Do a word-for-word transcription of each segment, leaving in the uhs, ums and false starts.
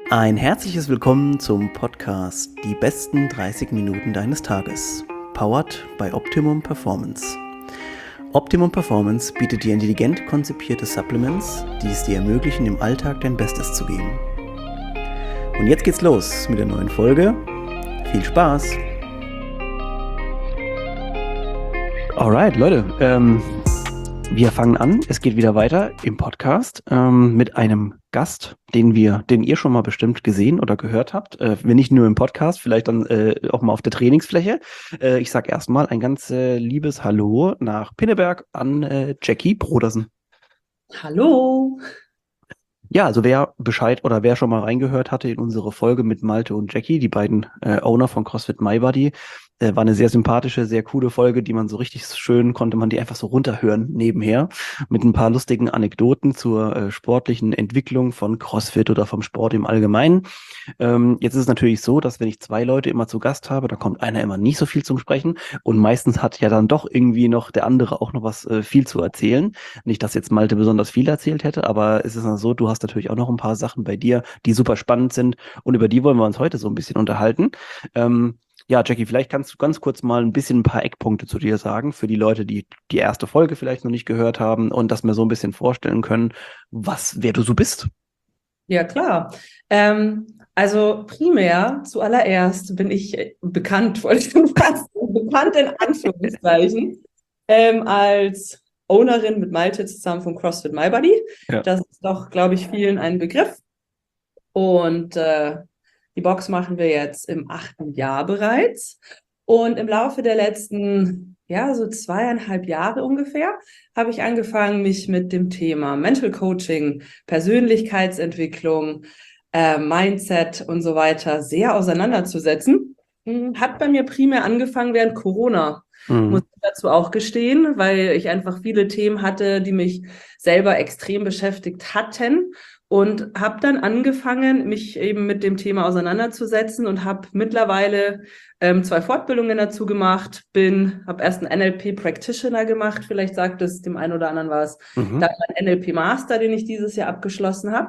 Ein herzliches Willkommen zum Podcast Die besten dreißig Minuten deines Tages, powered by Optimum Performance. Optimum Performance bietet dir intelligent konzipierte Supplements, die es dir ermöglichen, im Alltag dein Bestes zu geben. Und jetzt geht's los mit der neuen Folge. Viel Spaß! Alright, Leute, ähm, wir fangen an. Es geht wieder weiter im Podcast ähm, mit einem Gast, den wir, den ihr schon mal bestimmt gesehen oder gehört habt. Äh, wenn nicht nur im Podcast, vielleicht dann äh, auch mal auf der Trainingsfläche. Äh, ich sage erstmal ein ganz äh, liebes Hallo nach Pinneberg an äh, Jackie Brodersen. Hallo! Ja, also wer Bescheid oder wer schon mal reingehört hatte in unsere Folge mit Malte und Jackie, die beiden äh, Owner von CrossFit MyBody, äh, war eine sehr sympathische, sehr coole Folge, die man so richtig schön, konnte man die einfach so runterhören nebenher, mit ein paar lustigen Anekdoten zur äh, sportlichen Entwicklung von CrossFit oder vom Sport im Allgemeinen. Ähm, jetzt ist es natürlich so, dass wenn ich zwei Leute immer zu Gast habe, da kommt einer immer nicht so viel zum Sprechen und meistens hat ja dann doch irgendwie noch der andere auch noch was äh, viel zu erzählen. Nicht, dass jetzt Malte besonders viel erzählt hätte, aber es ist dann so, du hast natürlich auch noch ein paar Sachen bei dir, die super spannend sind und über die wollen wir uns heute so ein bisschen unterhalten. Ähm, ja, Jackie, vielleicht kannst du ganz kurz mal ein bisschen ein paar Eckpunkte zu dir sagen, für die Leute, die die erste Folge vielleicht noch nicht gehört haben und dass wir so ein bisschen vorstellen können, was, wer du so bist. Ja, klar. Ähm, also primär, zuallererst bin ich äh, bekannt, wollte ich schon fast sagen, bekannt in Anführungszeichen, ähm, als Ownerin mit Malte zusammen von CrossFit MyBody. Ja. Das ist doch, glaube ich, vielen ein Begriff. Und äh, die Box machen wir jetzt im achten Jahr bereits. Und im Laufe der letzten, ja, so zweieinhalb Jahre ungefähr, habe ich angefangen, mich mit dem Thema Mental Coaching, Persönlichkeitsentwicklung, äh, Mindset und so weiter sehr auseinanderzusetzen. Hat bei mir primär angefangen während Corona, Mhm. muss ich dazu auch gestehen, weil ich einfach viele Themen hatte, die mich selber extrem beschäftigt hatten. Und habe dann angefangen, mich eben mit dem Thema auseinanderzusetzen und habe mittlerweile ähm, zwei Fortbildungen dazu gemacht, bin, habe erst einen N L P Practitioner gemacht, vielleicht sagt es dem einen oder anderen was, Mhm. dann einen N L P Master, den ich dieses Jahr abgeschlossen habe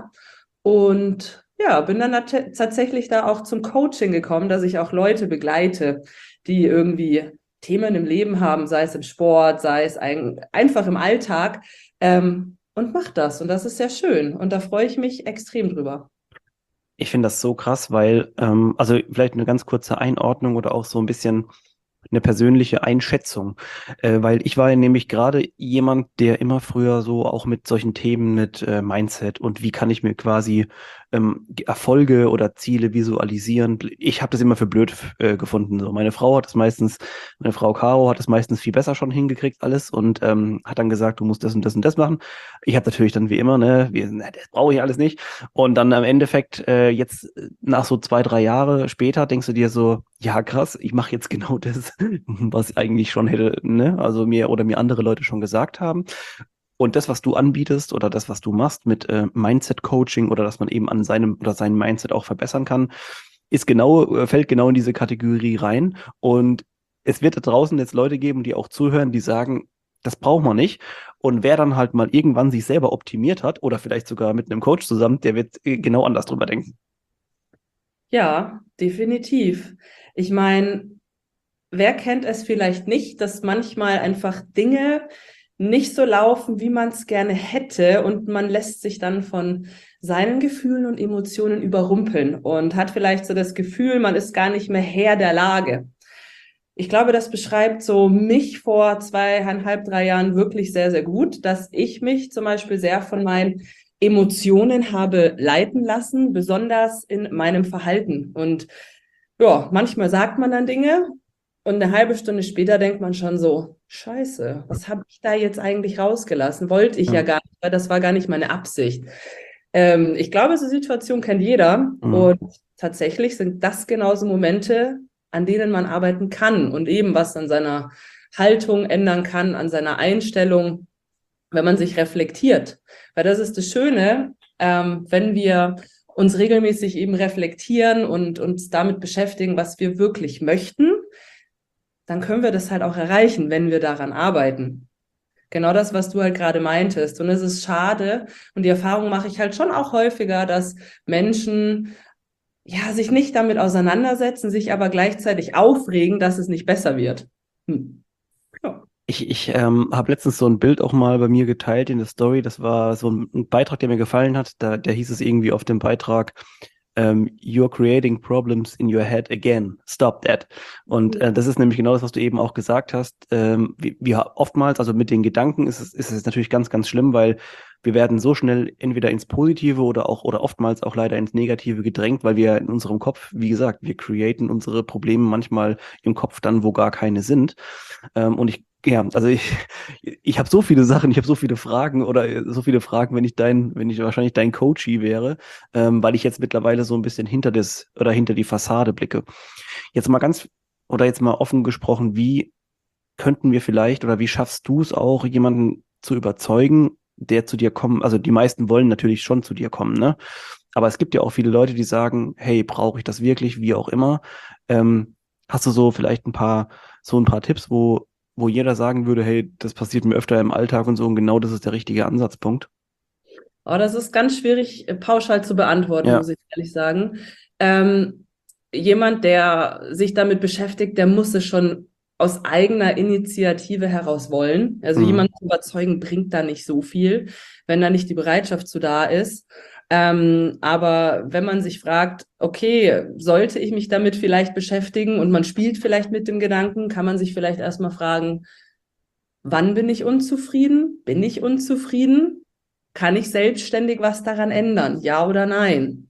und ja, bin dann nat- tatsächlich da auch zum Coaching gekommen, dass ich auch Leute begleite, die irgendwie Themen im Leben haben, sei es im Sport, sei es ein, einfach im Alltag. Ähm, und macht das. Und das ist sehr schön. Und da freue ich mich extrem drüber. Ich finde das so krass, weil, ähm, also vielleicht eine ganz kurze Einordnung oder auch so ein bisschen eine persönliche Einschätzung, äh, weil ich war ja nämlich gerade jemand, der immer früher so auch mit solchen Themen mit äh, Mindset und wie kann ich mir quasi ähm, Erfolge oder Ziele visualisieren. Ich habe das immer für blöd äh, gefunden. So, meine Frau hat es meistens, meine Frau Caro hat es meistens viel besser schon hingekriegt alles und ähm, hat dann gesagt, du musst das und das und das machen. Ich habe natürlich dann wie immer, ne, wir, na, das brauche ich alles nicht. Und dann am Endeffekt äh, jetzt nach so zwei, drei Jahre später denkst du dir so, ja krass, ich mache jetzt genau das, was ich eigentlich schon hätte, ne, also mir oder mir andere Leute schon gesagt haben. Und das, was du anbietest oder das, was du machst mit äh, Mindset-Coaching oder dass man eben an seinem oder seinem Mindset auch verbessern kann, ist genau, äh, fällt genau in diese Kategorie rein. Und es wird da draußen jetzt Leute geben, die auch zuhören, die sagen, das braucht man nicht. Und wer dann halt mal irgendwann sich selber optimiert hat oder vielleicht sogar mit einem Coach zusammen, der wird äh, genau anders drüber denken. Ja, definitiv. Ich meine, wer kennt es vielleicht nicht, dass manchmal einfach Dinge nicht so laufen, wie man es gerne hätte und man lässt sich dann von seinen Gefühlen und Emotionen überrumpeln und hat vielleicht so das Gefühl, man ist gar nicht mehr Herr der Lage. Ich glaube, das beschreibt so mich vor zweieinhalb, drei Jahren wirklich sehr, sehr gut, dass ich mich zum Beispiel sehr von meinen Emotionen habe leiten lassen, besonders in meinem Verhalten. Und ja, manchmal sagt man dann Dinge und eine halbe Stunde später denkt man schon so, Scheiße, was habe ich da jetzt eigentlich rausgelassen? Wollte ich ja Ja. gar nicht, weil das war gar nicht meine Absicht. Ähm, ich glaube, diese Situation kennt jeder Mhm. und tatsächlich sind das genauso Momente, an denen man arbeiten kann und eben was an seiner Haltung ändern kann, an seiner Einstellung, wenn man sich reflektiert. Weil das ist das Schöne, ähm, wenn wir uns regelmäßig eben reflektieren und uns damit beschäftigen, was wir wirklich möchten, dann können wir das halt auch erreichen, wenn wir daran arbeiten. Genau das, was du halt gerade meintest. Und es ist schade, und die Erfahrung mache ich halt schon auch häufiger, dass Menschen ja, sich nicht damit auseinandersetzen, sich aber gleichzeitig aufregen, dass es nicht besser wird. Hm. Ja. Ich, ich ähm, habe letztens so ein Bild auch mal bei mir geteilt in der Story. Das war so ein, ein Beitrag, der mir gefallen hat. Da, da hieß es irgendwie auf dem Beitrag, ähm, You're creating problems in your head again. Stop that. Und äh, das ist nämlich genau das, was du eben auch gesagt hast. Ähm, wie, wie oftmals, also mit den Gedanken ist es, ist es natürlich ganz, ganz schlimm, weil wir werden so schnell entweder ins Positive oder auch oder oftmals auch leider ins Negative gedrängt, weil wir in unserem Kopf, wie gesagt, wir createn unsere Probleme manchmal im Kopf dann, wo gar keine sind. Ähm, und ich ja, also ich, ich habe so viele Sachen, ich habe so viele Fragen oder so viele Fragen, wenn ich dein, wenn ich wahrscheinlich dein Coachie wäre, ähm, weil ich jetzt mittlerweile so ein bisschen hinter das oder hinter die Fassade blicke. Jetzt mal ganz oder jetzt mal offen gesprochen, wie könnten wir vielleicht oder wie schaffst du es auch, jemanden zu überzeugen, der zu dir kommen, also die meisten wollen natürlich schon zu dir kommen, ne? Aber es gibt ja auch viele Leute, die sagen, hey, brauche ich das wirklich, wie auch immer. Ähm, hast du so vielleicht ein paar, so ein paar Tipps, wo, wo jeder sagen würde, hey, das passiert mir öfter im Alltag und so und genau das ist der richtige Ansatzpunkt? Oh, das ist ganz schwierig, äh, pauschal zu beantworten, Ja. muss ich ehrlich sagen. Ähm, jemand, der sich damit beschäftigt, der muss es schon aus eigener Initiative heraus wollen. Also Mhm. jemanden zu überzeugen, bringt da nicht so viel, wenn da nicht die Bereitschaft zu da ist. Ähm, aber wenn man sich fragt, okay, sollte ich mich damit vielleicht beschäftigen und man spielt vielleicht mit dem Gedanken, kann man sich vielleicht erstmal fragen, wann bin ich unzufrieden? Bin ich unzufrieden? Kann ich selbstständig was daran ändern? Ja oder nein?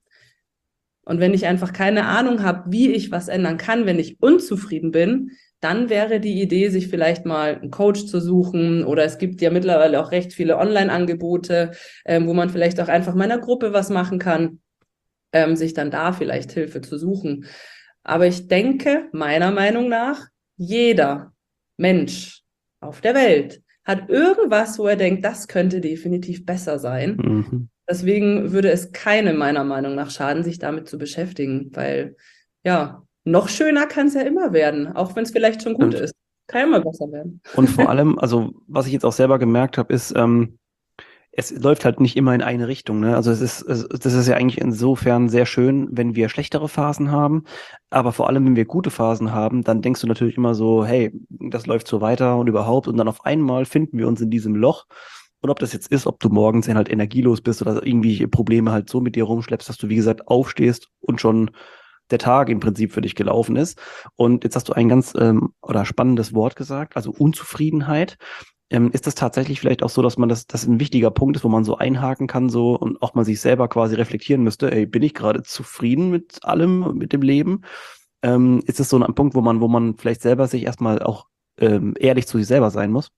Und wenn ich einfach keine Ahnung habe, wie ich was ändern kann, wenn ich unzufrieden bin, dann wäre die Idee, sich vielleicht mal einen Coach zu suchen. Oder es gibt ja mittlerweile auch recht viele Online-Angebote, ähm, wo man vielleicht auch einfach meiner Gruppe was machen kann, ähm, sich dann da vielleicht Hilfe zu suchen. Aber ich denke, meiner Meinung nach, jeder Mensch auf der Welt hat irgendwas, wo er denkt, das könnte definitiv besser sein. Mhm. Deswegen würde es keinem meiner Meinung nach schaden, sich damit zu beschäftigen, weil ja, noch schöner kann es ja immer werden, auch wenn es vielleicht schon gut Stimmt. ist. Kann ja immer besser werden. Und vor allem, also was ich jetzt auch selber gemerkt habe, ist, ähm, es läuft halt nicht immer in eine Richtung, ne? Also es ist, es, das ist ja eigentlich insofern sehr schön, wenn wir schlechtere Phasen haben, aber vor allem, wenn wir gute Phasen haben, dann denkst du natürlich immer so, hey, das läuft so weiter und überhaupt und dann auf einmal finden wir uns in diesem Loch und ob das jetzt ist, ob du morgens halt energielos bist oder irgendwie Probleme halt so mit dir rumschleppst, dass du, wie gesagt, aufstehst und schon der Tag im Prinzip für dich gelaufen ist. Und jetzt hast du ein ganz ähm, oder spannendes Wort gesagt, also Unzufriedenheit. Ähm, ist das tatsächlich vielleicht auch so, dass man das, das ein wichtiger Punkt ist, wo man so einhaken kann, so und auch mal sich selber quasi reflektieren müsste, ey, bin ich gerade zufrieden mit allem, mit dem Leben? Ähm, ist das so ein Punkt, wo man, wo man vielleicht selber sich erstmal auch ähm, ehrlich zu sich selber sein muss?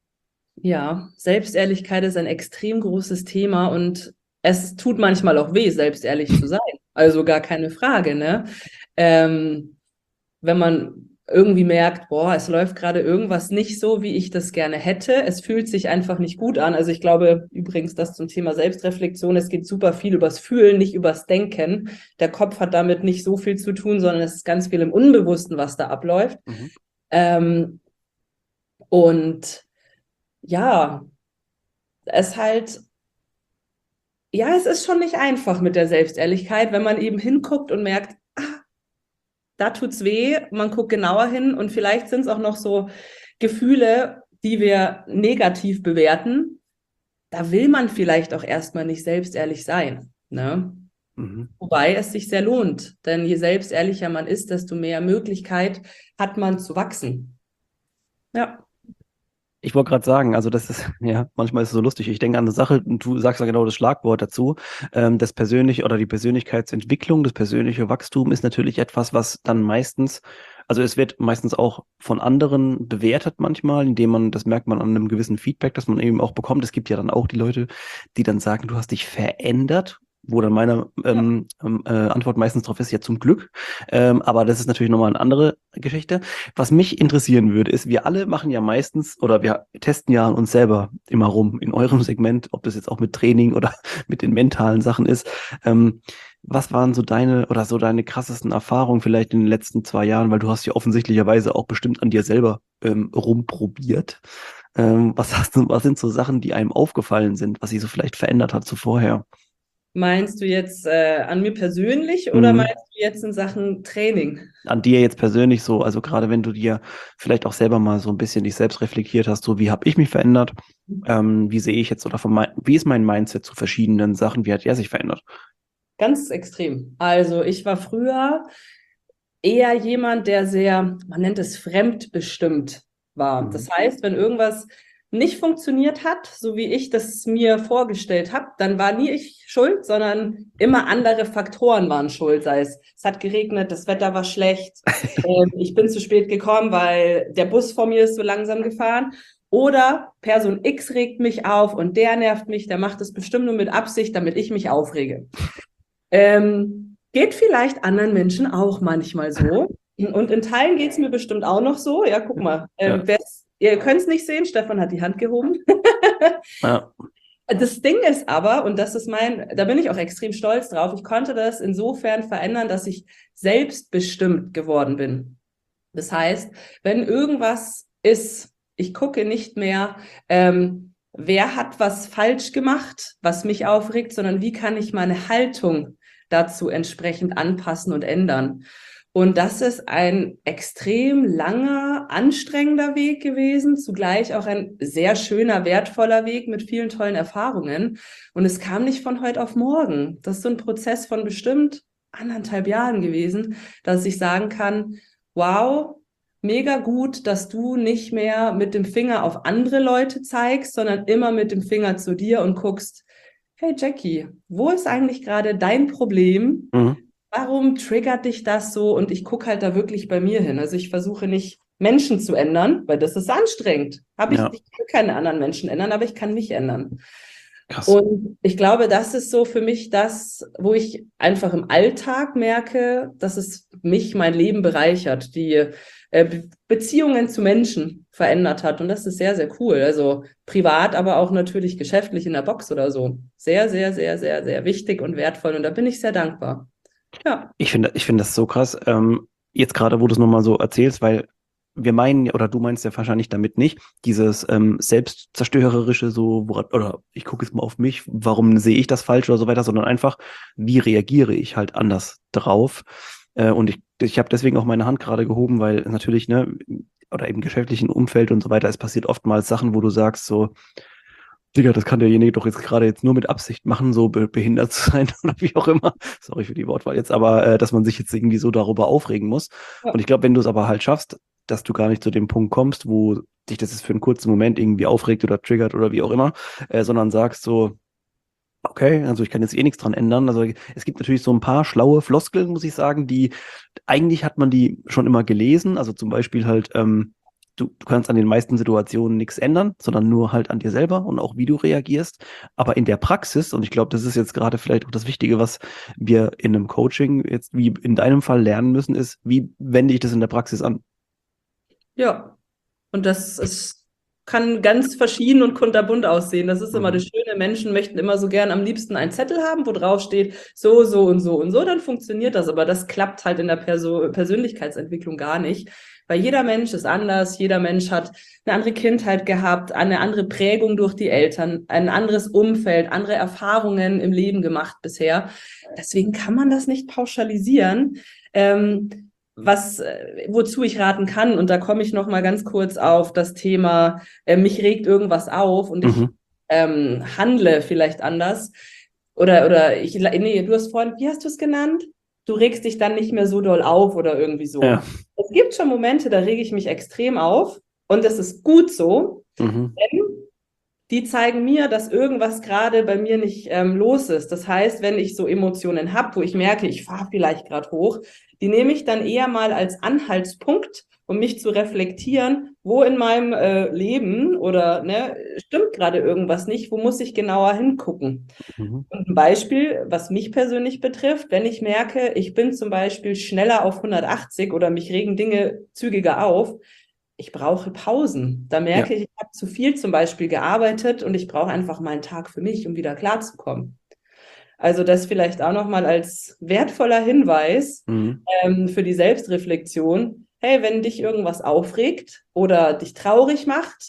Ja, Selbstehrlichkeit ist ein extrem großes Thema und es tut manchmal auch weh, selbstehrlich zu sein. Also gar keine Frage, ne? Ähm, wenn man irgendwie merkt, boah, es läuft gerade irgendwas nicht so, wie ich das gerne hätte. Es fühlt sich einfach nicht gut an. Also ich glaube übrigens, das zum Thema Selbstreflexion, es geht super viel übers Fühlen, nicht übers Denken. Der Kopf hat damit nicht so viel zu tun, sondern es ist ganz viel im Unbewussten, was da abläuft. Mhm. Ähm, und ja, es halt, ja, es ist schon nicht einfach mit der Selbstehrlichkeit, wenn man eben hinguckt und merkt, ah, da tut's weh, man guckt genauer hin und vielleicht sind es auch noch so Gefühle, die wir negativ bewerten. Da will man vielleicht auch erstmal nicht selbstehrlich sein, ne? Mhm. Wobei es sich sehr lohnt, denn je selbstehrlicher man ist, desto mehr Möglichkeit hat man zu wachsen. Ja. Ich wollte gerade sagen, also das ist, ja, manchmal ist es so lustig. Ich denke an eine Sache, und du sagst ja genau das Schlagwort dazu. Ähm, das persönliche oder die Persönlichkeitsentwicklung, das persönliche Wachstum ist natürlich etwas, was dann meistens, also es wird meistens auch von anderen bewertet manchmal, indem man, das merkt man an einem gewissen Feedback, das man eben auch bekommt. Es gibt ja dann auch die Leute, die dann sagen, du hast dich verändert. Wo dann meine Ja. ähm, ähm, äh, Antwort meistens drauf ist, ja zum Glück. Ähm, aber das ist natürlich nochmal eine andere Geschichte. Was mich interessieren würde, ist, wir alle machen ja meistens oder wir testen ja an uns selber immer rum in eurem Segment, ob das jetzt auch mit Training oder mit den mentalen Sachen ist. Ähm, was waren so deine oder so deine krassesten Erfahrungen vielleicht in den letzten zwei Jahren, weil du hast ja offensichtlicherweise auch bestimmt an dir selber ähm, rumprobiert. Ähm, was hast du, was sind so Sachen, die einem aufgefallen sind, was sich so vielleicht verändert hat zu vorher? Meinst du jetzt äh, an mir persönlich oder Mhm. meinst du jetzt in Sachen Training? An dir jetzt persönlich so, also gerade wenn du dir vielleicht auch selber mal so ein bisschen dich selbst reflektiert hast, so wie habe ich mich verändert, ähm, wie sehe ich jetzt oder von mein, wie ist mein Mindset zu verschiedenen Sachen, wie hat er sich verändert? Ganz extrem. Also ich war früher eher jemand, der sehr, man nennt es fremdbestimmt war. Mhm. Das heißt, wenn irgendwas nicht funktioniert hat, so wie ich das mir vorgestellt habe, dann war nie ich schuld, sondern immer andere Faktoren waren schuld. Sei es, es hat geregnet, das Wetter war schlecht, ähm, ich bin zu spät gekommen, weil der Bus vor mir ist so langsam gefahren. Oder Person X regt mich auf und der nervt mich, der macht es bestimmt nur mit Absicht, damit ich mich aufrege. Ähm, geht vielleicht anderen Menschen auch manchmal so. Und in Teilen geht es mir bestimmt auch noch so. Ja, guck mal. Ähm, Ja, wer's, ihr könnt es nicht sehen, Stefan hat die Hand gehoben. ja, Das Ding ist aber, und das ist mein, da bin ich auch extrem stolz drauf, ich konnte das insofern verändern, dass ich selbstbestimmt geworden bin. Das heißt, wenn irgendwas ist, ich gucke nicht mehr, ähm, wer hat was falsch gemacht, was mich aufregt, sondern wie kann ich meine Haltung dazu entsprechend anpassen und ändern. Und das ist ein extrem langer, anstrengender Weg gewesen, zugleich auch ein sehr schöner, wertvoller Weg mit vielen tollen Erfahrungen. Und es kam nicht von heute auf morgen. Das ist so ein Prozess von bestimmt anderthalb Jahren gewesen, dass ich sagen kann, wow, mega gut, dass du nicht mehr mit dem Finger auf andere Leute zeigst, sondern immer mit dem Finger zu dir und guckst, hey Jackie, wo ist eigentlich gerade dein Problem? mhm. Warum triggert dich das so? Und ich gucke halt da wirklich bei mir hin. Also ich versuche nicht Menschen zu ändern, weil das ist anstrengend. Habe ich, Ja, ich kann keine anderen Menschen ändern, aber ich kann mich ändern. krass. Und ich glaube, das ist so für mich das, wo ich einfach im Alltag merke, dass es mich, mein Leben bereichert, die äh, Be Beziehungen zu Menschen verändert hat. Und das ist sehr, sehr cool. Also privat, aber auch natürlich geschäftlich in der Box oder so. Sehr, sehr, sehr, sehr, sehr wichtig und wertvoll. Und da bin ich sehr dankbar. Ja. Ich finde, ich finde das so krass. Ähm, jetzt gerade, wo du es nochmal so erzählst, weil wir meinen, ja- oder du meinst ja wahrscheinlich damit nicht, dieses ähm, selbstzerstörerische, so, woran, oder ich gucke jetzt mal auf mich, warum sehe ich das falsch oder so weiter, sondern einfach, wie reagiere ich halt anders drauf. Äh, und ich, ich habe deswegen auch meine Hand gerade gehoben, weil natürlich, ne, oder im geschäftlichen Umfeld und so weiter, es passiert oftmals Sachen, wo du sagst, so, Digga, das kann derjenige doch jetzt gerade jetzt nur mit Absicht machen, so be behindert zu sein oder wie auch immer. Sorry für die Wortwahl jetzt, aber äh, dass man sich jetzt irgendwie so darüber aufregen muss. Und Ja. ich glaube, wenn du es aber halt schaffst, dass du gar nicht zu dem Punkt kommst, wo dich das jetzt für einen kurzen Moment irgendwie aufregt oder triggert oder wie auch immer, äh, sondern sagst so, okay, also ich kann jetzt eh nichts dran ändern. Also es gibt natürlich so ein paar schlaue Floskeln, muss ich sagen, die eigentlich hat man die schon immer gelesen. Also zum Beispiel halt, ähm, du, du kannst an den meisten Situationen nichts ändern, sondern nur halt an dir selber und auch wie du reagierst. Aber in der Praxis, und ich glaube, das ist jetzt gerade vielleicht auch das Wichtige, was wir in einem Coaching jetzt wie in deinem Fall lernen müssen, ist, wie wende ich das in der Praxis an? Ja. Und das ist, kann ganz verschieden und kunterbunt aussehen. Das ist immer das Mhm. Schöne. Menschen möchten immer so gern am liebsten einen Zettel haben, wo drauf steht, so, so und so und so, dann funktioniert das. Aber das klappt halt in der Perso Persönlichkeitsentwicklung gar nicht. Weil jeder Mensch ist anders, jeder Mensch hat eine andere Kindheit gehabt, eine andere Prägung durch die Eltern, ein anderes Umfeld, andere Erfahrungen im Leben gemacht bisher. Deswegen kann man das nicht pauschalisieren. Ähm, was, äh, wozu ich raten kann, und da komme ich noch mal ganz kurz auf das Thema, äh, mich regt irgendwas auf und ich Mhm. ähm, handle vielleicht anders. Oder, oder ich, nee, du hast vorhin, wie hast du es genannt? Du regst dich dann nicht mehr so doll auf oder irgendwie Ja. so. Es gibt schon Momente, da rege ich mich extrem auf und das ist gut so, Mhm. denn die zeigen mir, dass irgendwas gerade bei mir nicht ähm, los ist. Das heißt, wenn ich so Emotionen habe, wo ich merke, ich fahre vielleicht gerade hoch, die nehme ich dann eher mal als Anhaltspunkt, um mich zu reflektieren, wo in meinem äh, Leben oder ne, stimmt gerade irgendwas nicht, wo muss ich genauer hingucken. Mhm. Und ein Beispiel, was mich persönlich betrifft, wenn ich merke, ich bin zum Beispiel schneller auf hundertachtzig oder mich regen Dinge zügiger auf, ich brauche Pausen. Da Ja. merke ich, ich habe zu viel zum Beispiel gearbeitet und ich brauche einfach mal einen Tag für mich, um wieder klarzukommen. Also das vielleicht auch nochmal als wertvoller Hinweis Mhm. ähm, für die Selbstreflexion. Hey, wenn dich irgendwas aufregt oder dich traurig macht,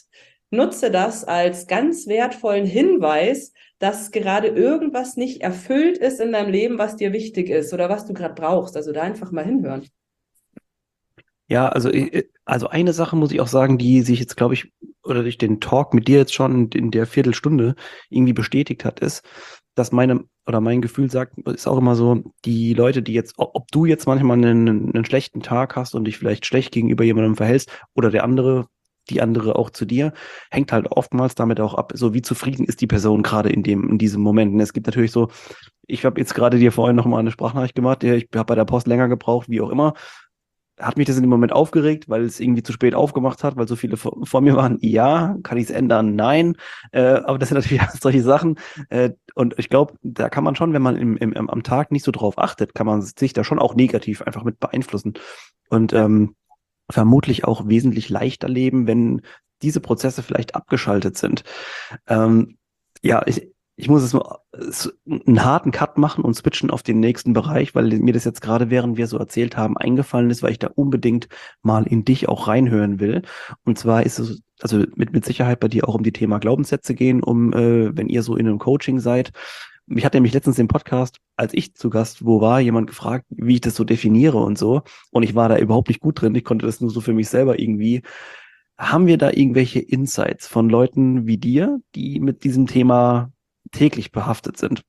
nutze das als ganz wertvollen Hinweis, dass gerade irgendwas nicht erfüllt ist in deinem Leben, was dir wichtig ist oder was du gerade brauchst. Also da einfach mal hinhören. Ja, also, äh, also eine Sache muss ich auch sagen, die sich jetzt, glaube ich, oder durch den Talk mit dir jetzt schon in der Viertelstunde irgendwie bestätigt hat, ist, dass meine, oder mein Gefühl sagt, ist auch immer so, die Leute, die jetzt, ob ob du jetzt manchmal einen, einen schlechten Tag hast und dich vielleicht schlecht gegenüber jemandem verhältst oder der andere, die andere auch zu dir, hängt halt oftmals damit auch ab, so wie zufrieden ist die Person gerade in dem, in diesem Moment. Und es gibt natürlich so, ich habe jetzt gerade dir vorhin nochmal eine Sprachnachricht gemacht, ja, ich habe bei der Post länger gebraucht, wie auch immer. Hat mich das in dem Moment aufgeregt, weil es irgendwie zu spät aufgemacht hat, weil so viele vor, vor mir waren? Ja. Kann ich es ändern? Nein. Äh, aber das sind natürlich solche Sachen. Äh, und ich glaube, da kann man schon, wenn man im, im, am Tag nicht so drauf achtet, kann man sich da schon auch negativ einfach mit beeinflussen. Und ähm, vermutlich auch wesentlich leichter leben, wenn diese Prozesse vielleicht abgeschaltet sind. Ähm, ja, ich, ich muss es mal es- einen harten Cut machen und switchen auf den nächsten Bereich, weil mir das jetzt gerade, während wir so erzählt haben, eingefallen ist, weil ich da unbedingt mal in dich auch reinhören will. Und zwar ist es, also mit, mit Sicherheit bei dir auch um die Thema Glaubenssätze gehen, um, äh, wenn ihr so in einem Coaching seid. Mich hat nämlich letztens im Podcast, als ich zu Gast wo war, jemand gefragt, wie ich das so definiere und so. Und ich war da überhaupt nicht gut drin. Ich konnte das nur so für mich selber irgendwie. Haben wir da irgendwelche Insights von Leuten wie dir, die mit diesem Thema täglich behaftet sind?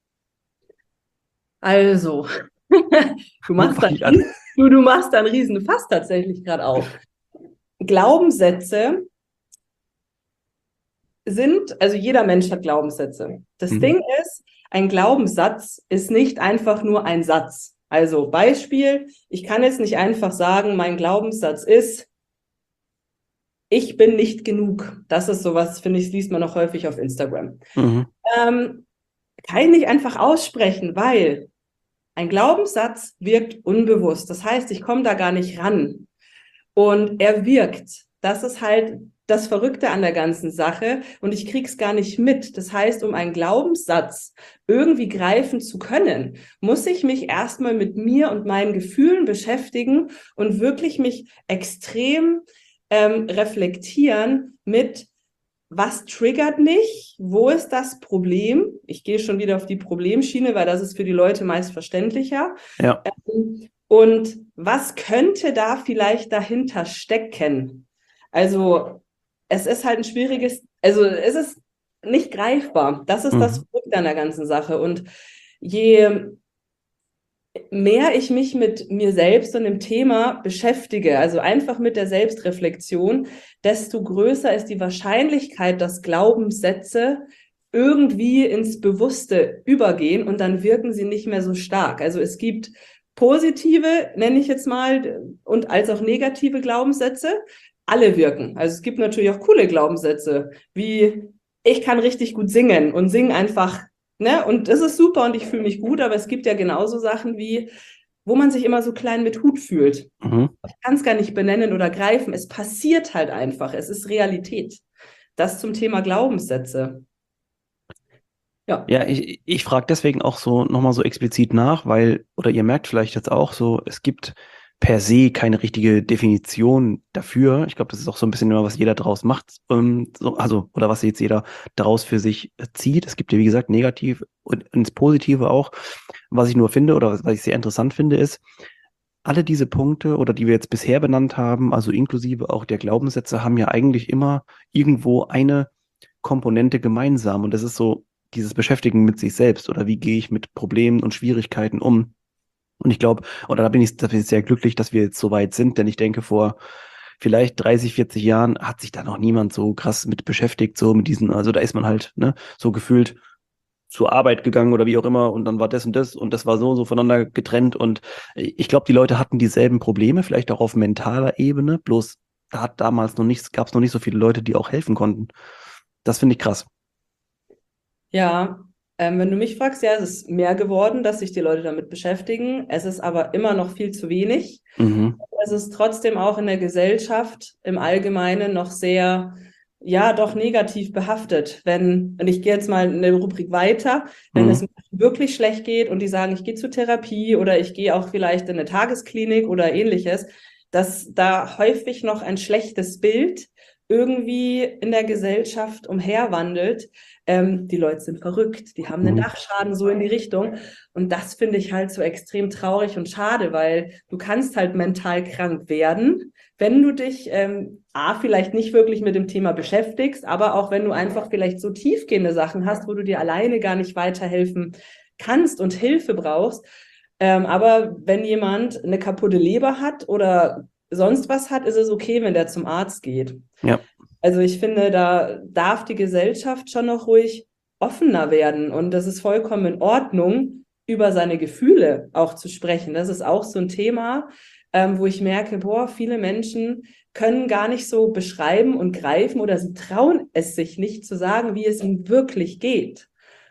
Also, du Wo machst da, fange ich an? du, du machst da einen riesen Fass tatsächlich gerade auf. Glaubenssätze sind, also jeder Mensch hat Glaubenssätze. Das Mhm. Ding ist, ein Glaubenssatz ist nicht einfach nur ein Satz. Also Beispiel, ich kann jetzt nicht einfach sagen, mein Glaubenssatz ist, ich bin nicht genug. Das ist sowas, finde ich, liest man noch häufig auf Instagram. Mhm. Ähm, kann ich nicht einfach aussprechen, weil ein Glaubenssatz wirkt unbewusst. Das heißt, ich komme da gar nicht ran. Und er wirkt. Das ist halt das Verrückte an der ganzen Sache. Und ich krieg's gar nicht mit. Das heißt, um einen Glaubenssatz irgendwie greifen zu können, muss ich mich erstmal mit mir und meinen Gefühlen beschäftigen und wirklich mich extrem ähm, reflektieren mit, was triggert mich? Wo ist das Problem? Ich gehe schon wieder auf die Problemschiene, weil das ist für die Leute meist verständlicher. Ja. Ähm, und was könnte da vielleicht dahinter stecken? Also, es ist halt ein schwieriges, also es ist nicht greifbar. Das ist das Mhm. Verrückte an der ganzen Sache. Und je mehr ich mich mit mir selbst und dem Thema beschäftige, also einfach mit der Selbstreflexion, desto größer ist die Wahrscheinlichkeit, dass Glaubenssätze irgendwie ins Bewusste übergehen und dann wirken sie nicht mehr so stark. Also es gibt positive, nenne ich jetzt mal, und als auch negative Glaubenssätze. Alle wirken. Also es gibt natürlich auch coole Glaubenssätze, wie ich kann richtig gut singen und sing einfach. Ne? Und das ist super und ich fühle mich gut, aber es gibt ja genauso Sachen wie, wo man sich immer so klein mit Hut fühlt. Mhm. Ich kann es gar nicht benennen oder greifen. Es passiert halt einfach. Es ist Realität. Das zum Thema Glaubenssätze. Ja. Ja, ich, ich frage deswegen auch so nochmal so explizit nach, weil, oder ihr merkt vielleicht jetzt auch so, es gibt per se keine richtige Definition dafür. Ich glaube, das ist auch so ein bisschen immer, was jeder daraus macht, ähm, so, also, oder was jetzt jeder daraus für sich äh, zieht. Es gibt ja, wie gesagt, negativ und ins Positive auch. Was ich nur finde, oder was, was ich sehr interessant finde, ist, alle diese Punkte oder die wir jetzt bisher benannt haben, also inklusive auch der Glaubenssätze, haben ja eigentlich immer irgendwo eine Komponente gemeinsam. Und das ist so dieses Beschäftigen mit sich selbst oder wie gehe ich mit Problemen und Schwierigkeiten um. Und ich glaube, oder da bin ich, da bin ich sehr glücklich, dass wir jetzt so weit sind, denn ich denke, vor vielleicht dreißig, vierzig Jahren hat sich da noch niemand so krass mit beschäftigt, so mit diesen, also da ist man halt, ne, so gefühlt zur Arbeit gegangen oder wie auch immer und dann war das und das und das war so und so voneinander getrennt und ich glaube, die Leute hatten dieselben Probleme, vielleicht auch auf mentaler Ebene, bloß da hat damals noch nichts, gab es noch nicht so viele Leute, die auch helfen konnten. Das finde ich krass. Ja, ähm, wenn du mich fragst, ja, es ist mehr geworden, dass sich die Leute damit beschäftigen. Es ist aber immer noch viel zu wenig. Mhm. Es ist trotzdem auch in der Gesellschaft im Allgemeinen noch sehr, ja, doch negativ behaftet. Wenn, und ich gehe jetzt mal in der Rubrik weiter, wenn es Mhm. Menschen wirklich schlecht geht und die sagen, ich gehe zur Therapie oder ich gehe auch vielleicht in eine Tagesklinik oder ähnliches, dass da häufig noch ein schlechtes Bild irgendwie in der Gesellschaft umherwandelt. Ähm, die Leute sind verrückt, die haben einen Mhm. Dachschaden, so in die Richtung. Und das finde ich halt so extrem traurig und schade, weil du kannst halt mental krank werden, wenn du dich ähm, A, vielleicht nicht wirklich mit dem Thema beschäftigst, aber auch wenn du einfach vielleicht so tiefgehende Sachen hast, wo du dir alleine gar nicht weiterhelfen kannst und Hilfe brauchst. Ähm, aber wenn jemand eine kaputte Leber hat oder sonst was hat, ist es okay, wenn der zum Arzt geht. Ja. Also ich finde, da darf die Gesellschaft schon noch ruhig offener werden und das ist vollkommen in Ordnung, über seine Gefühle auch zu sprechen. Das ist auch so ein Thema, ähm, wo ich merke, boah, viele Menschen können gar nicht so beschreiben und greifen oder sie trauen es sich nicht zu sagen, wie es ihnen wirklich geht.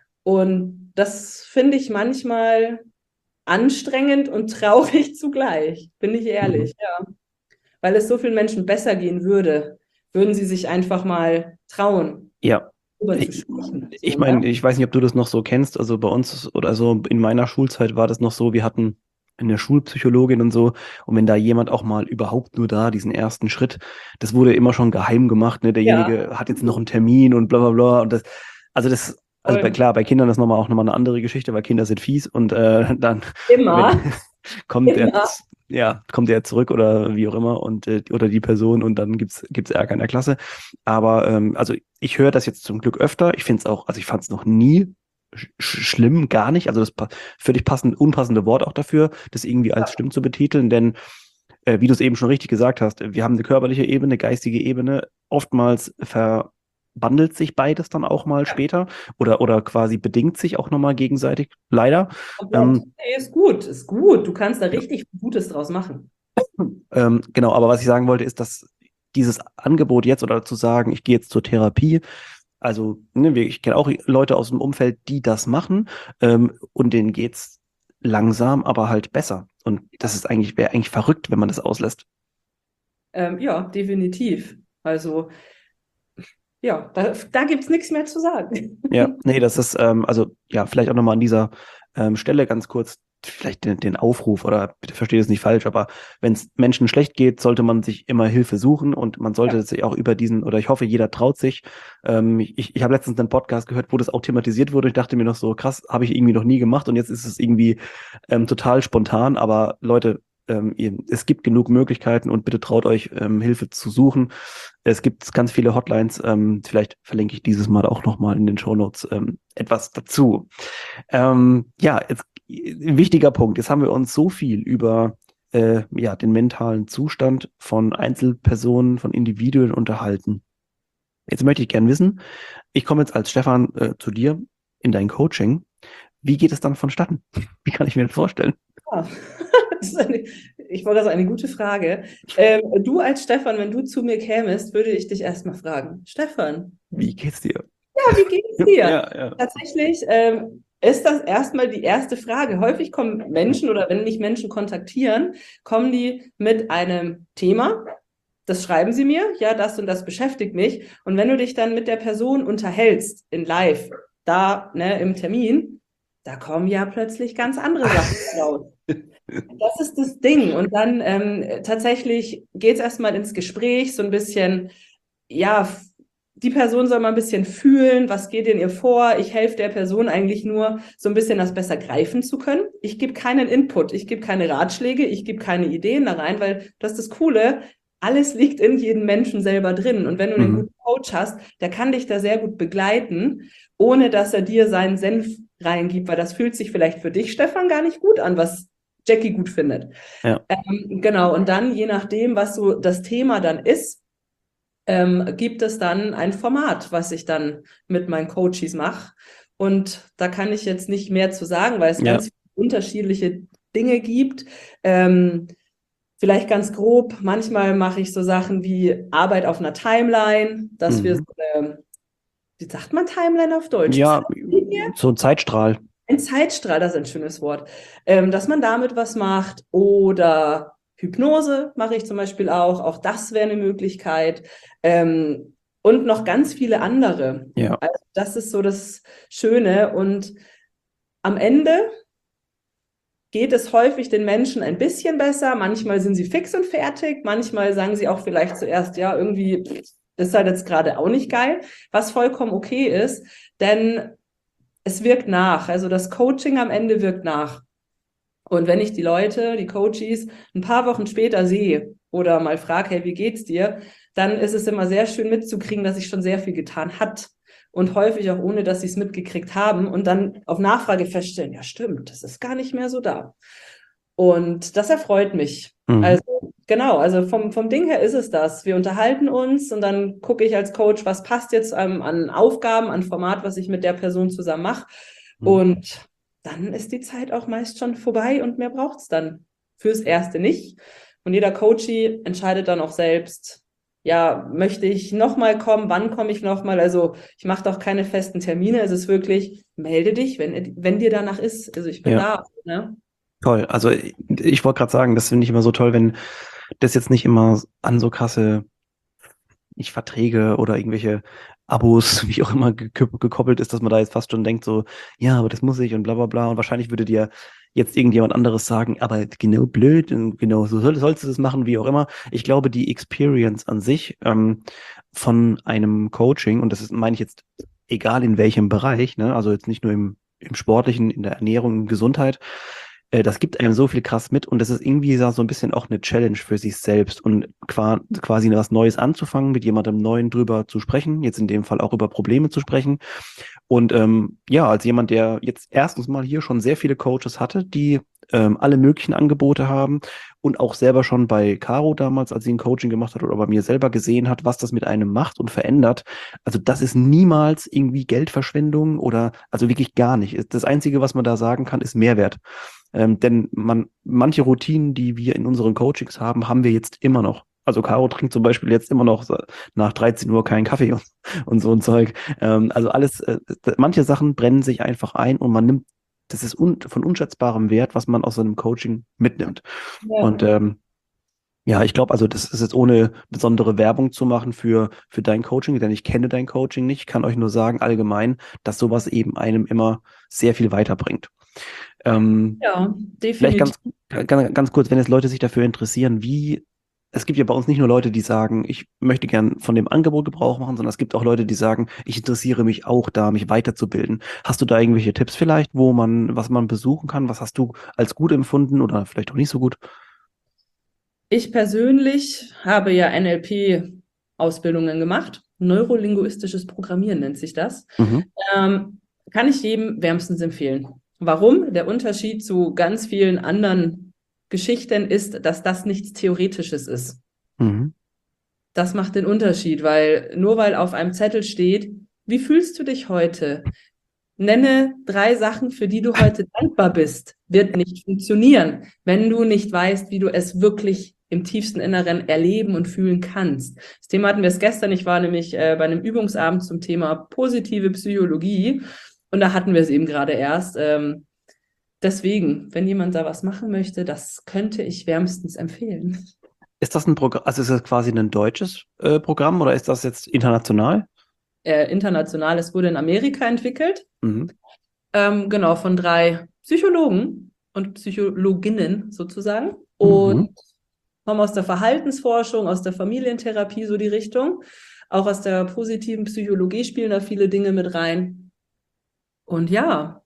Und das finde ich manchmal anstrengend und traurig zugleich, bin ich Mhm. ehrlich, ja. Weil es so vielen Menschen besser gehen würde, würden sie sich einfach mal trauen, Ja. darüber zu Ich, sprechen. ich So, ne? meine, ich weiß nicht, ob du das noch so kennst. Also bei uns oder so in meiner Schulzeit war das noch so, wir hatten eine Schulpsychologin und so. Und wenn da jemand auch mal überhaupt nur da diesen ersten Schritt, das wurde immer schon geheim gemacht, ne? Ja, Derjenige hat jetzt noch einen Termin und bla bla bla. Und das, also das, also bei, voll. klar, bei Kindern ist nochmal auch nochmal eine andere Geschichte, weil Kinder sind fies und äh, dann, wenn Immer, kommt der, immer. ja, kommt der zurück oder wie auch immer und äh, oder die Person und dann gibt's gibt's Ärger in der Klasse. Aber ähm, also ich höre das jetzt zum Glück öfter. Ich finde es auch, also ich fand es noch nie sch schlimm, gar nicht. Also das pa völlig passend, unpassende Wort auch dafür, das irgendwie als schlimm zu betiteln, denn äh, wie du es eben schon richtig gesagt hast, wir haben eine körperliche Ebene, eine geistige Ebene. Oftmals verbandelt sich beides dann auch mal später oder, oder quasi bedingt sich auch nochmal gegenseitig, leider. Komplett. Ähm, Nee, ist gut, ist gut. Du kannst da ja. richtig Gutes draus machen. Ähm, genau, aber was ich sagen wollte, ist, dass dieses Angebot jetzt oder zu sagen, ich gehe jetzt zur Therapie, also ne, wir- ich kenne auch Leute aus dem Umfeld, die das machen ähm, und denen geht's langsam, aber halt besser. Und das ist eigentlich, wäre eigentlich verrückt, wenn man das auslässt. Ähm, ja, definitiv. Also, ja, da, da gibt es nichts mehr zu sagen. Ja, nee, das ist, ähm, also ja, vielleicht auch nochmal an dieser ähm, Stelle ganz kurz, vielleicht den, den Aufruf oder bitte versteht es nicht falsch, aber wenn es Menschen schlecht geht, sollte man sich immer Hilfe suchen und man sollte Ja. sich auch über diesen, oder ich hoffe, jeder traut sich. Ähm, ich ich habe letztens einen Podcast gehört, wo das auch thematisiert wurde. Ich dachte mir noch so, krass, habe ich irgendwie noch nie gemacht und jetzt ist es irgendwie ähm, total spontan, aber Leute, ähm, ihr, es gibt genug Möglichkeiten und bitte traut euch, ähm, Hilfe zu suchen. Es gibt ganz viele Hotlines. Ähm, vielleicht verlinke ich dieses Mal auch nochmal in den Shownotes ähm, etwas dazu. Ähm, ja, jetzt ein wichtiger Punkt. Jetzt haben wir uns so viel über äh, ja, den mentalen Zustand von Einzelpersonen, von Individuen unterhalten. Jetzt möchte ich gern wissen, ich komme jetzt als Stefan äh, zu dir in dein Coaching. Wie geht es dann vonstatten? Wie kann ich mir das vorstellen? Ja. Das ist eine, ich wollte das eine gute Frage. Ähm, du als Stefan, wenn du zu mir kämest, würde ich dich erstmal fragen, Stefan, Wie geht's dir? ja, wie geht's dir? Ja, ja. Tatsächlich ähm, ist das erstmal die erste Frage. Häufig kommen Menschen oder wenn mich Menschen kontaktieren, kommen die mit einem Thema. Das schreiben sie mir, ja, das und das beschäftigt mich. Und wenn du dich dann mit der Person unterhältst, in live, da, ne, im Termin, da kommen ja plötzlich ganz andere Sachen raus. Das ist das Ding. Und dann ähm, tatsächlich geht es erstmal ins Gespräch, so ein bisschen, ja, die Person soll mal ein bisschen fühlen, was geht in ihr vor. Ich helfe der Person eigentlich nur, so ein bisschen das besser greifen zu können. Ich gebe keinen Input, ich gebe keine Ratschläge, ich gebe keine Ideen da rein, weil das ist das Coole. Alles liegt in jedem Menschen selber drin. Und wenn du einen Mhm. guten Coach hast, der kann dich da sehr gut begleiten, ohne dass er dir seinen Senf reingibt, weil das fühlt sich vielleicht für dich, Stefan, gar nicht gut an, was Jackie gut findet. Ja. Ähm, genau, und dann, je nachdem, was so das Thema dann ist, ähm, gibt es dann ein Format, was ich dann mit meinen Coaches mache. Und da kann ich jetzt nicht mehr zu sagen, weil es Ja. ganz unterschiedliche Dinge gibt. Ähm, vielleicht ganz grob, manchmal mache ich so Sachen wie Arbeit auf einer Timeline, dass wir so Mhm. eine, wie sagt man Timeline auf Deutsch? Ja, so ein Zeitstrahl. Ein Zeitstrahl, das ist ein schönes Wort, ähm, dass man damit was macht oder Hypnose mache ich zum Beispiel auch, auch das wäre eine Möglichkeit ähm, und noch ganz viele andere. Ja. Also das ist so das Schöne und am Ende geht es häufig den Menschen ein bisschen besser, manchmal sind sie fix und fertig, manchmal sagen sie auch vielleicht zuerst, ja, irgendwie Das ist halt jetzt gerade auch nicht geil, was vollkommen okay ist, denn es wirkt nach. Also das Coaching am Ende wirkt nach. Und wenn ich die Leute, die Coaches, ein paar Wochen später sehe oder mal frage, hey, wie geht's dir? Dann ist es immer sehr schön mitzukriegen, dass sich schon sehr viel getan hat. Und häufig auch ohne, dass sie es mitgekriegt haben. Und dann auf Nachfrage feststellen, ja stimmt, das ist gar nicht mehr so da. Und das erfreut mich. Mhm. Also genau, also vom, vom Ding her ist es das. Wir unterhalten uns und dann gucke ich als Coach, was passt jetzt ähm, an Aufgaben, an Format, was ich mit der Person zusammen mache. Mhm. Und dann ist die Zeit auch meist schon vorbei und mehr braucht es dann fürs Erste nicht. Und jeder Coachie entscheidet dann auch selbst, ja, möchte ich nochmal kommen, wann komme ich nochmal? Also ich mache doch keine festen Termine. Es ist wirklich, melde dich, wenn, wenn dir danach ist. Also ich bin Ja. da. Ne? Toll. Also ich, ich wollte gerade sagen, das finde ich immer so toll, wenn das jetzt nicht immer an so krasse, nicht Verträge oder irgendwelche Abos, wie auch immer, gekü- gekoppelt ist, dass man da jetzt fast schon denkt so, ja, aber das muss ich und bla bla bla. Und wahrscheinlich würde dir jetzt irgendjemand anderes sagen, aber genau blöd und genau so soll, sollst du das machen, wie auch immer. Ich glaube, die Experience an sich ähm, von einem Coaching, und das ist, meine ich jetzt, egal in welchem Bereich, ne, also jetzt nicht nur im, im Sportlichen, in der Ernährung, Gesundheit, äh, das gibt einem so viel krass mit und das ist irgendwie so ein bisschen auch eine Challenge für sich selbst und qua quasi was Neues anzufangen, mit jemandem Neuen drüber zu sprechen, jetzt in dem Fall auch über Probleme zu sprechen. Und ähm, ja, als jemand, der jetzt erstens mal hier schon sehr viele Coaches hatte, die ähm, alle möglichen Angebote haben und auch selber schon bei Caro damals, als sie ein Coaching gemacht hat oder bei mir selber gesehen hat, was das mit einem macht und verändert. Also das ist niemals irgendwie Geldverschwendung oder also wirklich gar nicht. Das Einzige, was man da sagen kann, ist Mehrwert. Ähm, denn man, manche Routinen, die wir in unseren Coachings haben, haben wir jetzt immer noch. Also Caro trinkt zum Beispiel jetzt immer noch so nach dreizehn Uhr keinen Kaffee und, und so ein Zeug. Ähm, also alles, äh, manche Sachen brennen sich einfach ein und man nimmt, das ist un, von unschätzbarem Wert, was man aus so einem Coaching mitnimmt. Ja. Und ähm, ja, ich glaube, also das ist jetzt ohne besondere Werbung zu machen für, für dein Coaching, denn ich kenne dein Coaching nicht. Ich kann euch nur sagen, allgemein, dass sowas eben einem immer sehr viel weiterbringt. Ähm, Ja, Vielleicht definitiv. ganz, ganz, ganz kurz, wenn jetzt Leute sich dafür interessieren, wie, es gibt ja bei uns nicht nur Leute, die sagen, ich möchte gern von dem Angebot Gebrauch machen, sondern es gibt auch Leute, die sagen, ich interessiere mich auch da, mich weiterzubilden. Hast du da irgendwelche Tipps vielleicht, wo man, was man besuchen kann? Was hast du als gut empfunden oder vielleicht auch nicht so gut? Ich persönlich habe ja N L P-Ausbildungen gemacht. Neurolinguistisches Programmieren nennt sich das. Mhm. Ähm, kann ich jedem wärmstens empfehlen. Warum? Der Unterschied zu ganz vielen anderen Geschichten ist, dass das nichts Theoretisches ist. Mhm. Das macht den Unterschied, weil nur weil auf einem Zettel steht, wie fühlst du dich heute? Nenne drei Sachen, für die du heute dankbar bist, wird nicht funktionieren, wenn du nicht weißt, wie du es wirklich im tiefsten Inneren erleben und fühlen kannst. Das Thema hatten wir es gestern. Ich war nämlich äh, bei einem Übungsabend zum Thema positive Psychologie und da hatten wir es eben gerade erst. Ähm, deswegen, wenn jemand da was machen möchte, das könnte ich wärmstens empfehlen. Ist das ein Programm, also ist das quasi ein deutsches äh, Programm oder ist das jetzt international? Äh, international, es wurde in Amerika entwickelt. Mhm. Ähm, genau, von drei Psychologen und Psychologinnen sozusagen. Und Mhm. kommen aus der Verhaltensforschung, aus der Familientherapie, so die Richtung. Auch aus der positiven Psychologie spielen da viele Dinge mit rein. Und ja,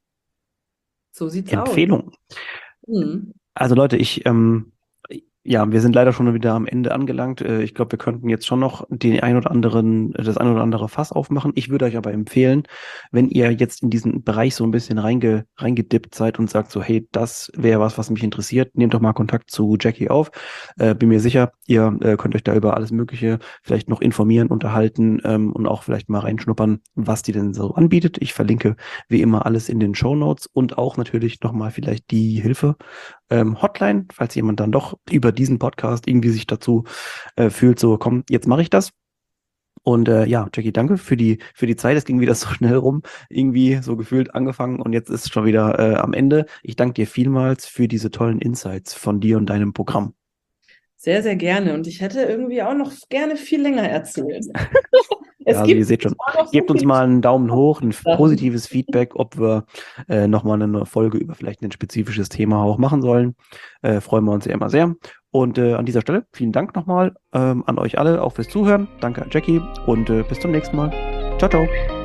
so sieht's aus. Empfehlung. Hm. Also Leute, ich, ähm, ja, wir sind leider schon wieder am Ende angelangt. Äh, Ich glaube, wir könnten jetzt schon noch den ein oder anderen, das ein oder andere Fass aufmachen. Ich würde euch aber empfehlen, wenn ihr jetzt in diesen Bereich so ein bisschen reinge, reingedippt seid und sagt so, hey, das wäre was, was mich interessiert, nehmt doch mal Kontakt zu Jackie auf. Äh, bin mir sicher, ihr äh, könnt euch da über alles Mögliche vielleicht noch informieren, unterhalten ähm, und auch vielleicht mal reinschnuppern, was die denn so anbietet. Ich verlinke wie immer alles in den Shownotes und auch natürlich nochmal vielleicht die Hilfe ähm, Hotline, falls jemand dann doch über diesen Podcast irgendwie sich dazu äh, fühlt, so komm, jetzt mache ich das. Und äh, ja, Jackie, danke für die für die Zeit. Es ging wieder so schnell rum, irgendwie so gefühlt angefangen und jetzt ist es schon wieder äh, am Ende. Ich danke dir vielmals für diese tollen Insights von dir und deinem Programm. Sehr, sehr gerne. Und ich hätte irgendwie auch noch gerne viel länger erzählt. Ja, Es also ihr gibt seht schon, auch noch so gebt uns viele mal einen Daumen hoch, ein Sachen. positives Feedback, ob wir äh, nochmal eine Folge über vielleicht ein spezifisches Thema auch machen sollen. Äh, freuen wir uns ja immer sehr. Und äh, an dieser Stelle vielen Dank nochmal ähm, an euch alle, auch fürs Zuhören. Danke an Jackie und äh, bis zum nächsten Mal. Ciao, ciao.